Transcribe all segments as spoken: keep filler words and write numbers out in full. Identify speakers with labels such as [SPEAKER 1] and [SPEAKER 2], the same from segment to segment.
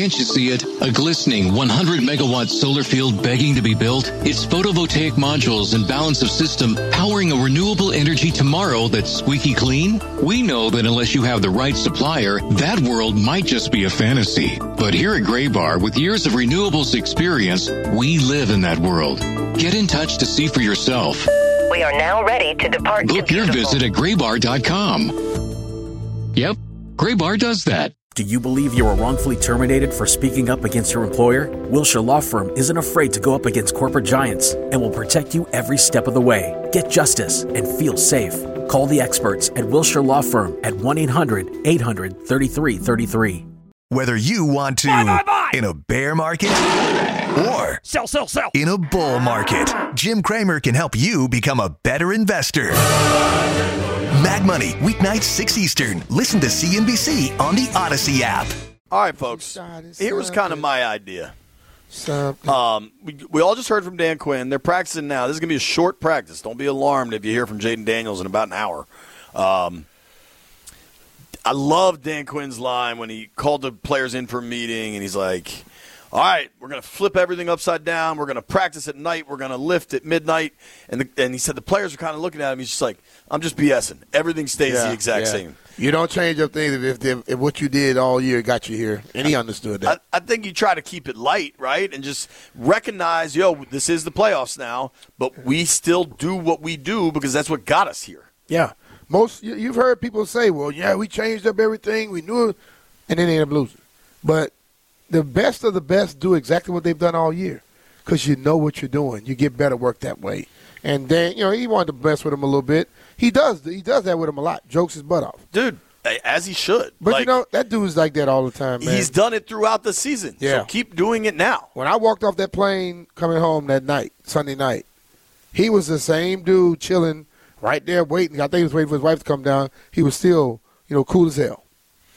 [SPEAKER 1] Can't you see it? A glistening one hundred megawatt solar field begging to be built? It's photovoltaic modules and balance of system powering a renewable energy tomorrow that's squeaky clean? We know that unless you have the right supplier, that world might just be a fantasy. But here at Graybar, with years of renewables experience, we live in that world. Get in touch to see for yourself.
[SPEAKER 2] We are now ready to depart.
[SPEAKER 1] Book your visit at graybar dot com. Yep, Graybar does that.
[SPEAKER 3] Do you believe you were wrongfully terminated for speaking up against your employer? Wilshire Law Firm isn't afraid to go up against corporate giants and will protect you every step of the way. Get justice and feel safe. Call the experts at Wilshire Law Firm at one eight hundred eight hundred thirty-three thirty-three.
[SPEAKER 4] Whether you want to
[SPEAKER 5] buy, buy, buy.
[SPEAKER 4] in a bear market or
[SPEAKER 5] sell, sell, sell.
[SPEAKER 4] in a bull market, Jim Cramer can help you become a better investor. Mad Money, weeknights six Eastern. Listen to C N B C on the Odyssey app.
[SPEAKER 6] All right, folks. Here was kind of my idea. Um, we, we all just heard from Dan Quinn. They're practicing now. This is going to be a short practice. Don't be alarmed if you hear from Jaden Daniels in about an hour. Um, I love Dan Quinn's line when he called the players in for a meeting, and he's like, all right, we're going to flip everything upside down. We're going to practice at night. We're going to lift at midnight. And the, and he said the players are kind of looking at him. He's just like, I'm just BSing. Everything stays
[SPEAKER 7] yeah,
[SPEAKER 6] the exact
[SPEAKER 7] yeah.
[SPEAKER 6] same.
[SPEAKER 7] You don't change up things if, if, if what you did all year got you here. And he understood that.
[SPEAKER 6] I, I think you try to keep it light, right, and just recognize, yo, this is the playoffs now, but we still do what we do because that's what got us here.
[SPEAKER 7] Yeah. Most you, You've heard people say, well, yeah, we changed up everything. We knew it, and then they end up losing. But the best of the best do exactly what they've done all year because you know what you're doing. You get better work that way. And then, you know, he wanted the best with him a little bit. He does. He does that with him a lot. Jokes his butt off.
[SPEAKER 6] Dude, as he should.
[SPEAKER 7] But,
[SPEAKER 6] like,
[SPEAKER 7] you know, that dude's like that all the time, man.
[SPEAKER 6] He's done it throughout the season.
[SPEAKER 7] Yeah.
[SPEAKER 6] So keep doing it now.
[SPEAKER 7] When I walked off that plane coming home that night, Sunday night, he was the same dude chilling right there waiting. I think he was waiting for his wife to come down. He was still, you know, cool as hell.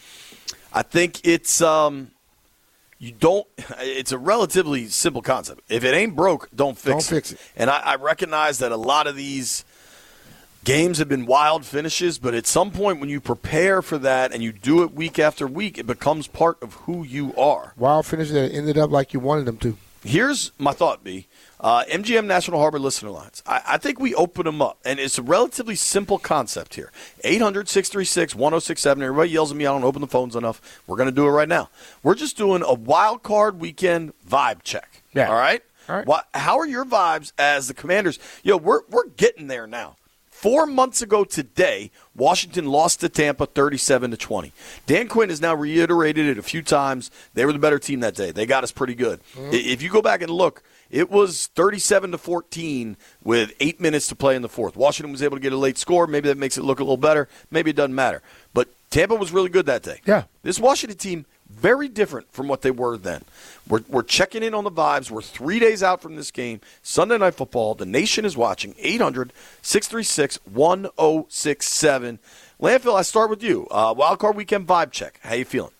[SPEAKER 6] I think it's um, you don't. It's a relatively simple concept. If it ain't broke, don't fix
[SPEAKER 7] Don't
[SPEAKER 6] it.
[SPEAKER 7] fix it.
[SPEAKER 6] And I, I recognize that a lot of these games have been wild finishes, but at some point when you prepare for that and you do it week after week, it becomes part of who you are.
[SPEAKER 7] Wild finishes that ended up like you wanted them to.
[SPEAKER 6] Here's my thought, B. Uh, M G M National Harbor listener lines. I, I think we open them up, and it's a relatively simple concept here. eight hundred six three six one oh six seven. Everybody yells at me, I don't open the phones enough. We're going to do it right now. We're just doing a wild card weekend vibe check.
[SPEAKER 7] Yeah.
[SPEAKER 6] All right?
[SPEAKER 7] All right.
[SPEAKER 6] What, how are your vibes as the Commanders? Yo, we're we're getting there now. Four months ago today, Washington lost to Tampa thirty-seven to twenty. Dan Quinn has now reiterated it a few times. They were the better team that day. They got us pretty good. Mm-hmm. If you go back and look, it was thirty-seven to fourteen with eight minutes to play in the fourth. Washington was able to get a late score. Maybe that makes it look a little better. Maybe it doesn't matter. But Tampa was really good that day.
[SPEAKER 7] Yeah.
[SPEAKER 6] This Washington team, very different from what they were then. We're, we're checking in on the vibes. We're three days out from this game. Sunday Night Football. The nation is watching. eight hundred six three six one oh six seven. Landfill, I start with you. Uh, Wild Card Weekend vibe check. How you feeling?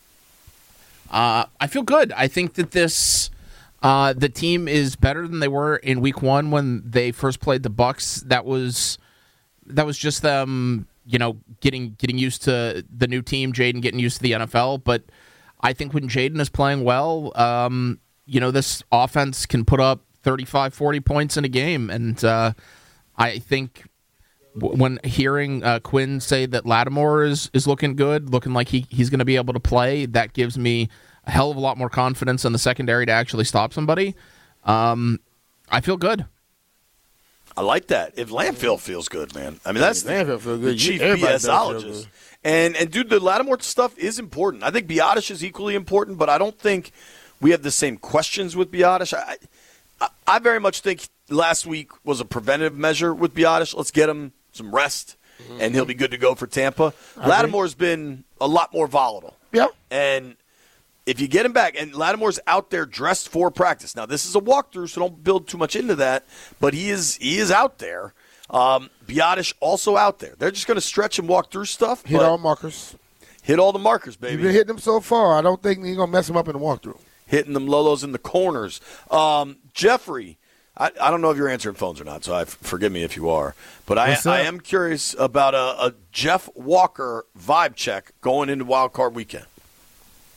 [SPEAKER 8] Uh, I feel good. I think that this uh, the team is better than they were in Week One when they first played the Bucs. That was that was just them, you know, getting getting used to the new team. Jaden getting used to the N F L. But I think when Jaden is playing well, um, you know, this offense can put up thirty-five, forty points in a game, and uh, I think when hearing uh, Quinn say that Lattimore is, is looking good, looking like he, he's going to be able to play, that gives me a hell of a lot more confidence in the secondary to actually stop somebody. Um, I feel good.
[SPEAKER 6] I like that. If Landfill feels good, man. I mean, that's
[SPEAKER 7] Landfill feel good.
[SPEAKER 6] the chief
[SPEAKER 7] Everybody does
[SPEAKER 6] BSologist.
[SPEAKER 7] feel good.
[SPEAKER 6] And, and, dude, the Lattimore stuff is important. I think Biotish is equally important, but I don't think we have the same questions with Biotish. I, I, I very much think last week was a preventative measure with Biotish. Let's get him some rest, mm-hmm. and he'll be good to go for Tampa. I Lattimore's agree. been a lot more volatile.
[SPEAKER 7] Yeah.
[SPEAKER 6] And if you get him back, and Lattimore's out there dressed for practice. Now, this is a walkthrough, so don't build too much into that, but he is he is out there. Um, Biotish also out there. They're just going to stretch and walk through stuff.
[SPEAKER 7] Hit all markers.
[SPEAKER 6] Hit all the markers, baby.
[SPEAKER 7] You've been hitting them so far. I don't think you're going to mess them up in the walkthrough.
[SPEAKER 6] Hitting them Lolos in the corners. Um, Jeffrey, I, I don't know if you're answering phones or not, so I, forgive me if you are. But I, I am curious about a, a Jeff Walker vibe check going into Wild Card Weekend.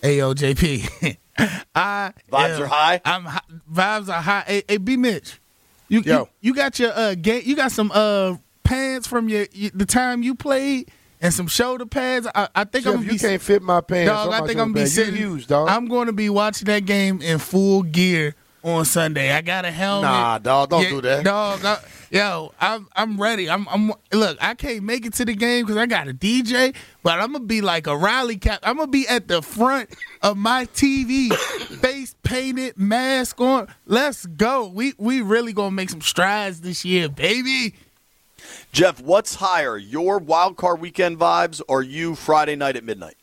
[SPEAKER 5] Hey, yo, J P. I
[SPEAKER 6] Vibes
[SPEAKER 5] am,
[SPEAKER 6] are high?
[SPEAKER 5] I'm Vibes are high. Hey, hey B. Mitch, you,
[SPEAKER 7] Yo.
[SPEAKER 5] you you got your uh game, you got some uh pants from your, your the time you played and some shoulder pads. I, I think
[SPEAKER 7] Jeff,
[SPEAKER 5] I'm gonna
[SPEAKER 7] you
[SPEAKER 5] be
[SPEAKER 7] can't fit my pants.
[SPEAKER 5] dog.
[SPEAKER 7] on
[SPEAKER 5] I
[SPEAKER 7] my
[SPEAKER 5] think
[SPEAKER 7] shoulder
[SPEAKER 5] I'm gonna be
[SPEAKER 7] pad. You
[SPEAKER 5] sitting.
[SPEAKER 7] huge, dog.
[SPEAKER 5] I'm going to be watching that game in full gear on Sunday. I got a helmet.
[SPEAKER 7] Nah, dog, don't
[SPEAKER 5] Yeah,
[SPEAKER 7] do that.
[SPEAKER 5] dog. I, yo, I'm I'm ready. I'm I'm look. I can't make it to the game because I got a D J, but I'm gonna be like a rally cap. I'm gonna be at the front of my T V, face painted, mask on. Let's go. We we really gonna make some strides this year, baby.
[SPEAKER 6] Jeff, what's higher, your wild card weekend vibes or you Friday night at midnight?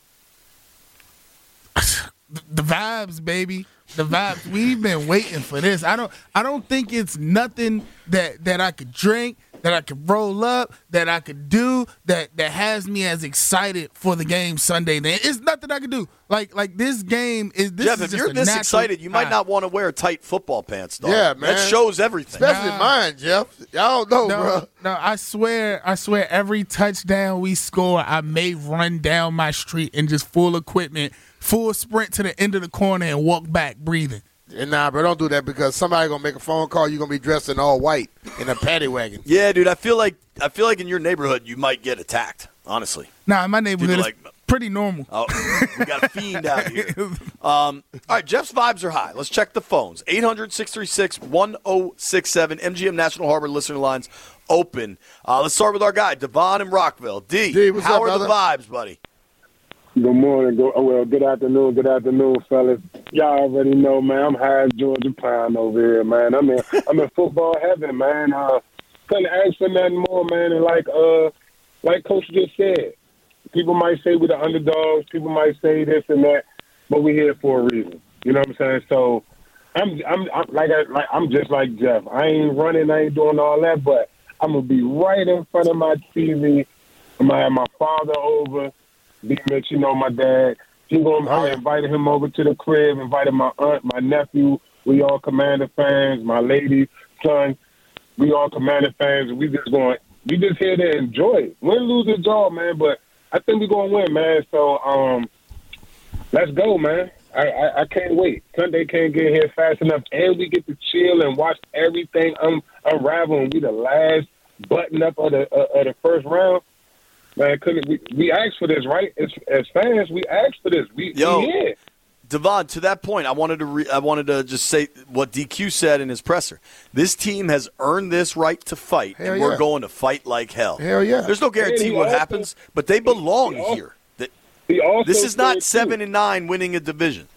[SPEAKER 5] The vibes, baby. The vibes. We've been waiting for this. I don't I don't think it's nothing that, that I could drink, that I could roll up, that I could do, that, that has me as excited for the game Sunday. Then it's nothing I could do. Like like this game is this
[SPEAKER 6] Jeff,
[SPEAKER 5] is
[SPEAKER 6] if
[SPEAKER 5] just
[SPEAKER 6] you're
[SPEAKER 5] a
[SPEAKER 6] this
[SPEAKER 5] natural
[SPEAKER 6] excited, you might
[SPEAKER 5] high.
[SPEAKER 6] not want to wear tight football pants, dog.
[SPEAKER 7] Yeah, man.
[SPEAKER 6] That shows everything.
[SPEAKER 7] Especially
[SPEAKER 5] Nah.
[SPEAKER 7] mine, Jeff. Y'all don't know,
[SPEAKER 5] No,
[SPEAKER 7] bro.
[SPEAKER 5] no, I swear, I swear, every touchdown we score, I may run down my street and just full equipment, full sprint to the end of the corner and walk back breathing.
[SPEAKER 7] And nah, bro, don't do that because somebody gonna make a phone call. You're gonna be dressed in all white in a paddy wagon.
[SPEAKER 6] Yeah, dude, I feel like I feel like in your neighborhood you might get attacked, honestly.
[SPEAKER 5] Nah, in my neighborhood,
[SPEAKER 6] People
[SPEAKER 5] it's
[SPEAKER 6] like-
[SPEAKER 5] pretty normal.
[SPEAKER 6] Oh, we got a fiend out here. Um, all right, Jeff's vibes are high. Let's check the phones. eight hundred, six three six, one oh six seven. M G M National Harbor listener lines open. Uh, let's start with our guy, Devon in Rockville. D,
[SPEAKER 7] D, what's
[SPEAKER 6] how
[SPEAKER 7] up,
[SPEAKER 6] are
[SPEAKER 7] brother?
[SPEAKER 6] the vibes, buddy?
[SPEAKER 9] Good morning. Go, oh, well, good afternoon. Good afternoon, fellas. Y'all already know, man. I'm high as Georgia Pine over here, man. I'm in, I'm in football heaven, man. Uh, couldn't ask for nothing more, man. And like, uh, like Coach just said, people might say we're the underdogs. People might say this and that, but we're here for a reason. You know what I'm saying? So, I'm, I'm, I'm like, I, like, I'm just like Jeff. I ain't running. I ain't doing all that, but I'm gonna be right in front of my T V. I'm gonna have my father over. B. Mitch, you know my dad. He gonna, I invited him over to the crib, invited my aunt, my nephew. We all Commander fans. My lady, son, we all Commander fans. We just going, we just here to enjoy it. Win, lose, or draw, man. But I think we're gonna win, man. So um, let's go, man. I, I, I can't wait. Sunday can't get here fast enough, and we get to chill and watch everything un- unravel. And we the last button up of the uh, of the first round. Man, couldn't we, we asked for this, right? As, as fans, we asked for this. We,
[SPEAKER 6] Yo,
[SPEAKER 9] we here.
[SPEAKER 6] Devon, to that point, I wanted to re- I wanted to just say what D Q said in his presser. This team has earned this right to fight,
[SPEAKER 7] Hell
[SPEAKER 6] and we're
[SPEAKER 7] yeah.
[SPEAKER 6] going to fight like hell.
[SPEAKER 7] Hell yeah.
[SPEAKER 6] There's no guarantee
[SPEAKER 9] And he
[SPEAKER 6] what
[SPEAKER 9] also-
[SPEAKER 6] happens, but they belong
[SPEAKER 9] he also-
[SPEAKER 6] here. That-
[SPEAKER 9] He also
[SPEAKER 6] This is not
[SPEAKER 9] said,
[SPEAKER 6] seven
[SPEAKER 9] too,
[SPEAKER 6] and nine winning a division.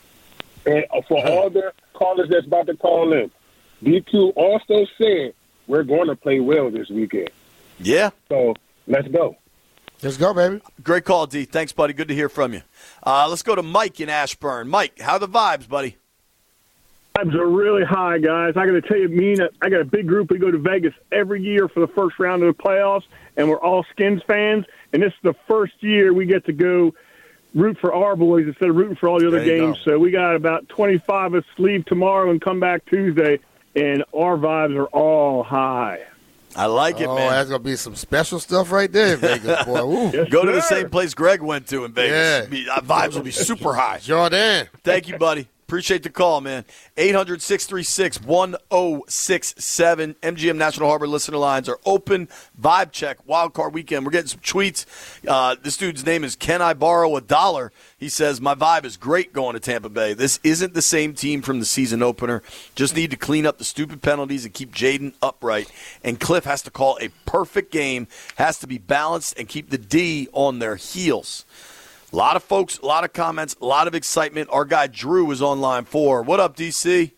[SPEAKER 9] And for all the callers that's about to call in, D Q also said we're going to play well this weekend.
[SPEAKER 6] Yeah.
[SPEAKER 9] So let's go.
[SPEAKER 7] Let's go, baby.
[SPEAKER 6] Great call, D. Thanks, buddy. Good to hear from you. Uh, let's go to Mike in Ashburn. Mike, how are the vibes, buddy?
[SPEAKER 10] Vibes are really high, guys. I got to tell you, me and I got a big group. We go to Vegas every year for the first round of the playoffs, and we're all Skins fans. And this is the first year we get to go root for our boys instead of rooting for all the other
[SPEAKER 6] There you
[SPEAKER 10] games.
[SPEAKER 6] go.
[SPEAKER 10] So we got about twenty-five of us leave tomorrow and come back Tuesday, and our vibes are all high.
[SPEAKER 6] I like it,
[SPEAKER 7] Oh,
[SPEAKER 6] man.
[SPEAKER 7] that's gonna be some special stuff right there in Vegas, boy. Ooh.
[SPEAKER 10] Yes,
[SPEAKER 6] Go to the
[SPEAKER 10] sir.
[SPEAKER 6] same place Greg went to in Vegas.
[SPEAKER 7] Yeah.
[SPEAKER 6] Be- uh, vibes will be super high.
[SPEAKER 7] Jordan.
[SPEAKER 6] Thank you, buddy. Appreciate the call, man. eight hundred, six three six, one oh six seven. M G M National Harbor listener lines are open. Vibe check, wild card weekend. We're getting some tweets. Uh, this dude's name is Can I Borrow a Dollar? He says, my vibe is great going to Tampa Bay. This isn't the same team from the season opener. Just need to clean up the stupid penalties and keep Jaden upright. And Cliff has to call a perfect game, has to be balanced, and keep the D on their heels. A lot of folks, a lot of comments, a lot of excitement. Our guy Drew is on line four. What up, D C?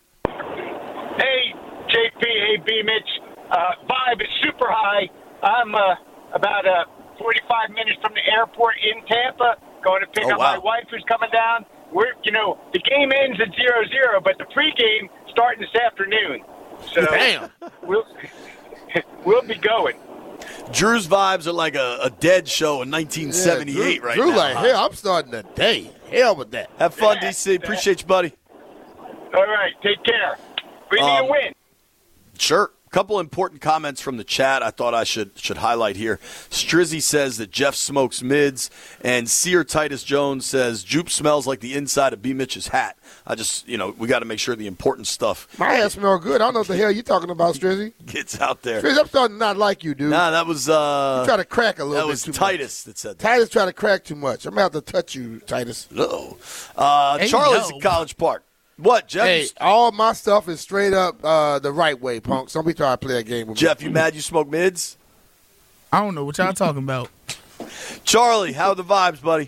[SPEAKER 11] Hey, J P, hey, B. Mitch. Uh, vibe is super high. I'm uh, about uh, forty-five minutes from the airport in Tampa, going to pick
[SPEAKER 6] Oh,
[SPEAKER 11] up
[SPEAKER 6] wow.
[SPEAKER 11] my wife who's coming down. We're, you know, the game ends at zero zero, but the pregame starting this afternoon. So
[SPEAKER 7] Damn.
[SPEAKER 11] we'll we'll be going.
[SPEAKER 6] Drew's vibes are like a, a dead show in nineteen seventy-eight
[SPEAKER 7] yeah, Drew,
[SPEAKER 6] right
[SPEAKER 7] Drew
[SPEAKER 6] now.
[SPEAKER 7] like,
[SPEAKER 6] huh?
[SPEAKER 7] hell, I'm starting the day. Hell with that.
[SPEAKER 6] Have fun, D C. Appreciate you, buddy.
[SPEAKER 11] All right, take care. We need
[SPEAKER 6] Um,
[SPEAKER 11] a win.
[SPEAKER 6] Sure. couple important comments from the chat I thought I should should highlight here. Strizzy says that Jeff smokes mids, and Seer Titus Jones says Jupe smells like the inside of B. Mitch's hat. I just, you know, we got to make sure the important stuff.
[SPEAKER 7] My hat smells good. I don't know what the hell you're talking about, Strizzy.
[SPEAKER 6] Gets out there.
[SPEAKER 7] Strizzy, I'm starting to not like you, dude.
[SPEAKER 6] Nah, that was uh,
[SPEAKER 7] you try to crack a little
[SPEAKER 6] that
[SPEAKER 7] bit
[SPEAKER 6] was
[SPEAKER 7] too
[SPEAKER 6] Titus
[SPEAKER 7] much.
[SPEAKER 6] that said that.
[SPEAKER 7] Titus try to crack too much. I'm about to touch you, Titus.
[SPEAKER 6] No. Uh,
[SPEAKER 7] Hey,
[SPEAKER 6] Charlie's
[SPEAKER 7] yo.
[SPEAKER 6] at College Park. What, Jeff?
[SPEAKER 7] Hey, all my stuff is straight up uh, the right way, punk. Don't be trying to play a game with
[SPEAKER 6] Jeff,
[SPEAKER 7] me.
[SPEAKER 6] you mad you smoke mids?
[SPEAKER 5] I don't know what y'all talking about.
[SPEAKER 6] Charlie, how are the vibes, buddy?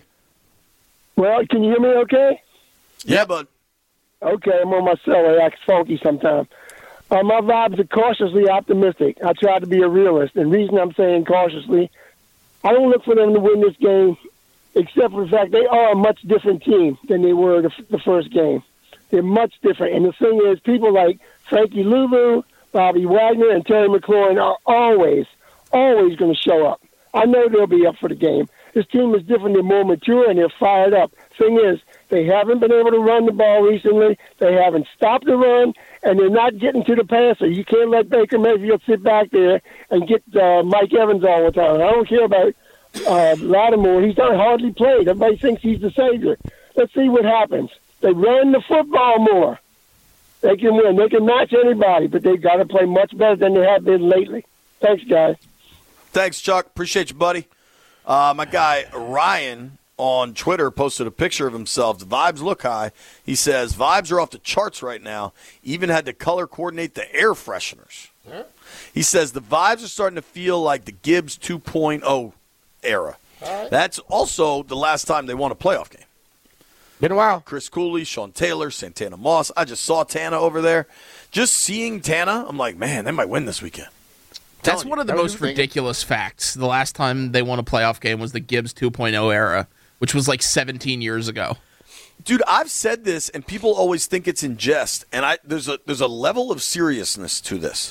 [SPEAKER 12] Well, can you hear me okay?
[SPEAKER 6] Yeah, bud.
[SPEAKER 12] Okay, I'm on my cell. It acts funky sometimes. Uh, my vibes are cautiously optimistic. I try to be a realist. And the reason I'm saying cautiously, I don't look for them to win this game, except for the fact they are a much different team than they were the, the first game. They're much different. And the thing is, people like Frankie Louvu, Bobby Wagner, and Terry McLaurin are always, always going to show up. I know they'll be up for the game. This team is different. They're more mature, and they're fired up. Thing is, they haven't been able to run the ball recently. They haven't stopped the run, and they're not getting to the passer. You can't let Baker Mayfield sit back there and get uh, Mike Evans all the time. I don't care about uh, Lattimore. He's not hardly played. Everybody thinks he's the savior. Let's see what happens. They run the football more. They can win. They can match anybody, but they've got to play much better than they have been lately. Thanks, guys.
[SPEAKER 6] Thanks, Chuck. Appreciate you, buddy. Uh, my guy Ryan on Twitter posted a picture of himself. The vibes look high. He says, vibes are off the charts right now. Even had to color coordinate the air fresheners.
[SPEAKER 7] Huh?
[SPEAKER 6] He says the vibes are starting to feel like the Gibbs two point oh era.
[SPEAKER 7] Right.
[SPEAKER 6] That's also the last time they won a playoff game.
[SPEAKER 7] Been a while.
[SPEAKER 6] Chris Cooley, Sean Taylor, Santana Moss. I just saw Tana over there. Just seeing Tana, I'm like, man, they might win this weekend.
[SPEAKER 8] That's one of the most ridiculous facts. The last time they won a playoff game was the Gibbs two point oh era, which was like seventeen years ago.
[SPEAKER 6] Dude, I've said this, and people always think it's in jest, and I there's a there's a level of seriousness to this.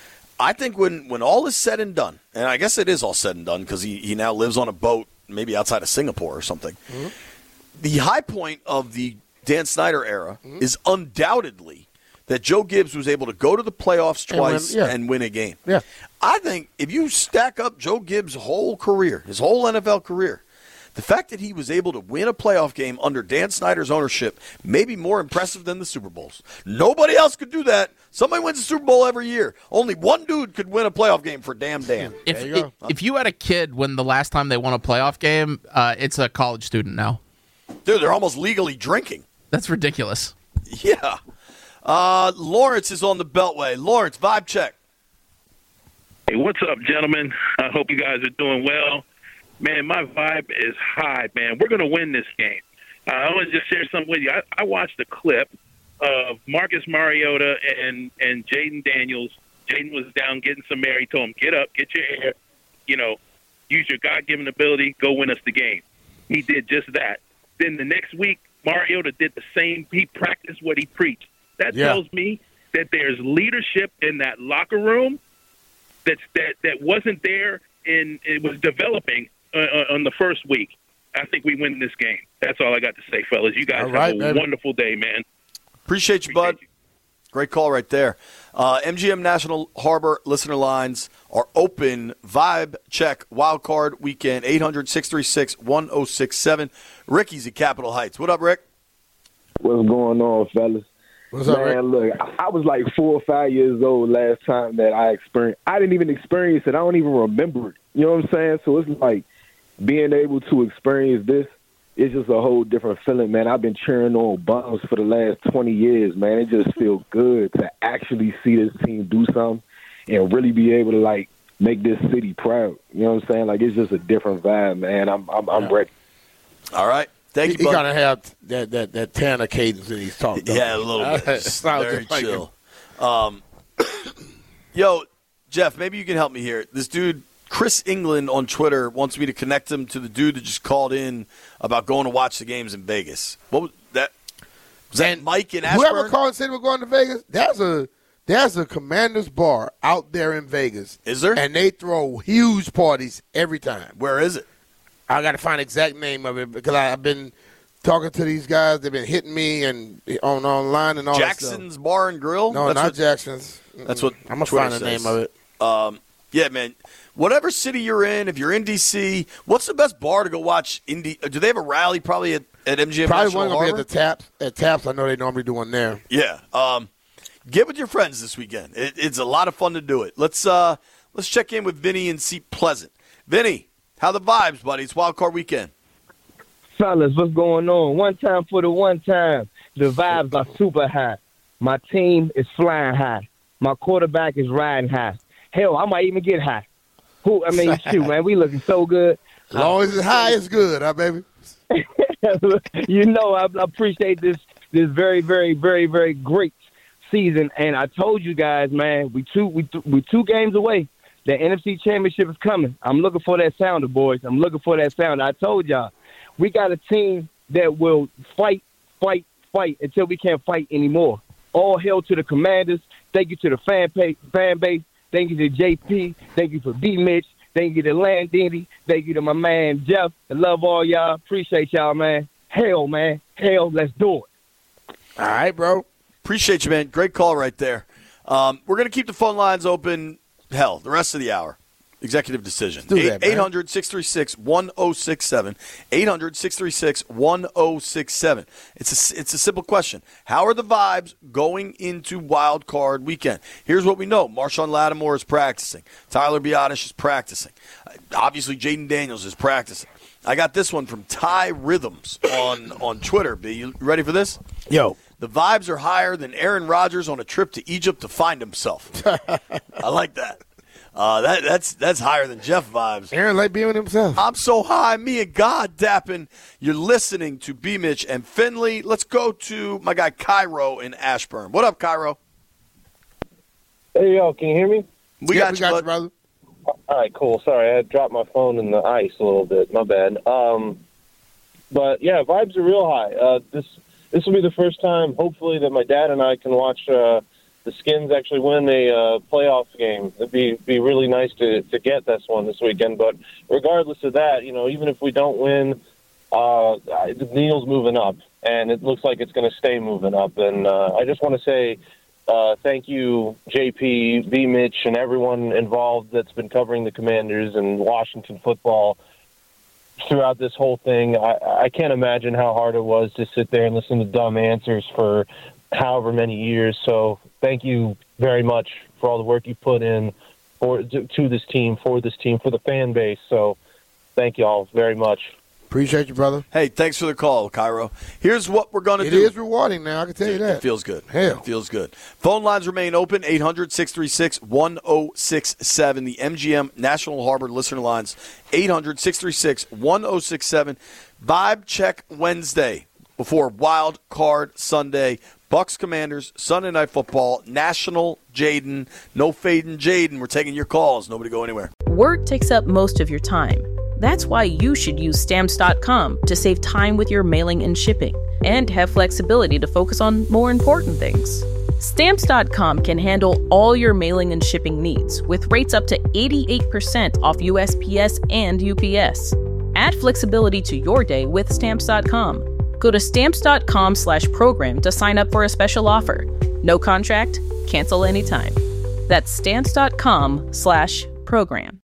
[SPEAKER 6] I think when, when all is said and done, and I guess it is all said and done because he, he now lives on a boat maybe outside of Singapore or something, mm-hmm. the high point of the Dan Snyder era mm-hmm. is undoubtedly that Joe Gibbs was able to go to the playoffs twice and win, yeah. and win a game.
[SPEAKER 7] Yeah.
[SPEAKER 6] I think if you stack up Joe Gibbs' whole career, his whole N F L career, the fact that he was able to win a playoff game under Dan Snyder's ownership may be more impressive than the Super Bowls. Nobody else could do that. Somebody wins a Super Bowl every year. Only one dude could win a playoff game for damn Dan.
[SPEAKER 8] If you, if, if you had a kid when the last time they won a playoff game, uh, it's a college student now.
[SPEAKER 6] Dude, they're almost legally drinking.
[SPEAKER 8] That's ridiculous.
[SPEAKER 6] Yeah. Uh, Lawrence is on the Beltway. Lawrence, vibe check.
[SPEAKER 13] Hey, what's up, gentlemen? I hope you guys are doing well. Man, my vibe is high, man. We're going to win this game. Uh, I want to just share something with you. I, I watched a clip of Marcus Mariota and, and Jaden Daniels. Jaden was down getting some air. He told him, get up, get your air, you know, use your God-given ability, go win us the game. He did just that. Then the next week, Mariota did the same. He practiced what he preached. That
[SPEAKER 7] yeah.
[SPEAKER 13] tells me that there's leadership in that locker room that's, that, that wasn't there and it was developing uh, on the first week. I think we win this game. That's all I got to say, fellas. You guys
[SPEAKER 7] all
[SPEAKER 13] have
[SPEAKER 7] right,
[SPEAKER 13] a
[SPEAKER 7] baby.
[SPEAKER 13] wonderful day, man.
[SPEAKER 6] Appreciate you,
[SPEAKER 13] Appreciate
[SPEAKER 6] bud.
[SPEAKER 13] You.
[SPEAKER 6] Great call right there. Uh, M G M National Harbor listener lines are open. Vibe check wildcard weekend, eight hundred, six three six, one oh six seven. Ricky's at Capitol Heights. What up, Rick?
[SPEAKER 14] What's going on, fellas?
[SPEAKER 7] What's up,
[SPEAKER 14] Man, look, I was like four or five years old last time that I experienced. I didn't even experience it. I don't even remember it. You know what I'm saying? So it's like being able to experience this is just a whole different feeling, man. I've been cheering on bums for the last twenty years, man. It just feels good to actually see this team do something and really be able to, like, make this city proud. You know what I'm saying? Like, it's just a different vibe, man. I'm I'm, I'm ready.
[SPEAKER 6] All right. Thank
[SPEAKER 7] he,
[SPEAKER 6] you, bud.
[SPEAKER 7] He got to have that, that, that Tanner cadence that he's talking about.
[SPEAKER 6] Yeah, a little bit. Very
[SPEAKER 7] like
[SPEAKER 6] chill. Um, yo, Jeff, maybe you can help me here. This dude, Chris England on Twitter, wants me to connect him to the dude that just called in about going to watch the games in Vegas. What was that? Was that
[SPEAKER 7] and
[SPEAKER 6] Mike in Ashburn?
[SPEAKER 7] Whoever called and said we're going to Vegas, there's a there's a Commander's Bar out there in Vegas.
[SPEAKER 6] Is there?
[SPEAKER 7] And they throw huge parties every time.
[SPEAKER 6] Where is it?
[SPEAKER 7] I got to find the exact name of it because I, I've been talking to these guys. They've been hitting me and on online and all
[SPEAKER 6] Jackson's
[SPEAKER 7] that
[SPEAKER 6] Bar and Grill?
[SPEAKER 7] No,
[SPEAKER 6] That's
[SPEAKER 7] not
[SPEAKER 6] what,
[SPEAKER 7] Jackson's.
[SPEAKER 6] That's what
[SPEAKER 7] I'm going to
[SPEAKER 6] Twitter
[SPEAKER 7] find the
[SPEAKER 6] says.
[SPEAKER 7] name of it.
[SPEAKER 6] Um, yeah, man. Whatever city you're in, if you're in D C, what's the best bar to go watch? Indy? Do they have a rally probably at, at M G M
[SPEAKER 7] Probably
[SPEAKER 6] National
[SPEAKER 7] one going to be
[SPEAKER 6] Harbor?
[SPEAKER 7] at the Taps. At Taps, I know they normally do one there.
[SPEAKER 6] Yeah. Um, get with your friends this weekend. It, it's a lot of fun to do it. Let's uh, let's check in with Vinny in Seat Pleasant. Vinny, how the vibes, buddy? It's Wild Card Weekend.
[SPEAKER 15] Fellas, what's going on? One time for the one time. The vibes are super high. My team is flying high. My quarterback is riding high. Hell, I might even get high. Who? I mean, shoot, man, we looking so good.
[SPEAKER 7] As long as it's high, it's good, huh, baby?
[SPEAKER 15] You know, I, I appreciate this this very, very, very, very great season. And I told you guys, man, we two we we two games away. The N F C Championship is coming. I'm looking for that sounder, boys. I'm looking for that sounder. I told y'all, we got a team that will fight, fight, fight until we can't fight anymore. All hail to the Commanders. Thank you to the fan page, fan base. Thank you to J P. Thank you for B. Mitch. Thank you to Landini. Thank you to my man Jeff. I love all y'all. Appreciate y'all, man. Hell, man. Hell, let's do it.
[SPEAKER 7] All right, bro.
[SPEAKER 6] Appreciate you, man. Great call right there. Um, we're going to keep the phone lines open, hell, the rest of the hour. Executive decision. eight hundred, six three six, one oh six seven. eight hundred, six three six, one oh six seven. It's a, it's a simple question. How are the vibes going into Wild Card Weekend? Here's what we know. Marshawn Lattimore is practicing. Tyler Biadasz is practicing. Obviously, Jaden Daniels is practicing. I got this one from Ty Rhythms on, on Twitter. B, you ready for this?
[SPEAKER 7] Yo.
[SPEAKER 6] The vibes are higher than Aaron Rodgers on a trip to Egypt to find himself. I like that. Uh, that that's that's higher than Jeff vibes.
[SPEAKER 7] Aaron like being with himself.
[SPEAKER 6] I'm so high, me and God dapping. You're listening to B. Mitch and Finley. Let's go to my guy Cairo in Ashburn. What up, Cairo?
[SPEAKER 16] Hey, yo, can you hear me?
[SPEAKER 6] We
[SPEAKER 7] yeah,
[SPEAKER 6] got
[SPEAKER 7] we
[SPEAKER 6] you,
[SPEAKER 7] got
[SPEAKER 6] bud.
[SPEAKER 7] you, brother.
[SPEAKER 16] All right, cool. Sorry, I had dropped my phone in the ice a little bit. My bad. Um, but yeah, vibes are real high. Uh, this this will be the first time, hopefully, that my dad and I can watch uh, the Skins actually win a uh, playoff game. It'd be be really nice to to get this one this weekend. But regardless of that, you know, even if we don't win, uh, the needle's moving up, and it looks like it's going to stay moving up. And uh, I just want to say uh, thank you, J P, V. Mitch, and everyone involved that's been covering the Commanders and Washington football throughout this whole thing. I, I can't imagine how hard it was to sit there and listen to dumb answers for however many years. So thank you very much for all the work you put in for to this team, for this team, for the fan base. So thank you all very much.
[SPEAKER 7] Appreciate you, brother.
[SPEAKER 6] Hey, thanks for the call, Cairo. Here's what we're going to
[SPEAKER 7] It
[SPEAKER 6] do.
[SPEAKER 7] is rewarding now, I can tell you that.
[SPEAKER 6] It feels good.
[SPEAKER 7] Hell.
[SPEAKER 6] It feels good. Phone lines remain open, eight hundred, six three six, one oh six seven. The M G M National Harbor listener lines, eight hundred, six three six, one oh six seven. Vibe check Wednesday before Wild Card Sunday. Bucks Commanders, Sunday Night Football, National Jaden, no fading Jaden. We're taking your calls. Nobody go anywhere.
[SPEAKER 17] Work takes up most of your time. That's why you should use Stamps dot com to save time with your mailing and shipping, and have flexibility to focus on more important things. Stamps dot com can handle all your mailing and shipping needs with rates up to eighty-eight percent off U S P S and U P S. Add flexibility to your day with Stamps dot com. Go to Stamps dot com slash program to sign up for a special offer. No contract, cancel anytime. That's Stamps dot com slash program.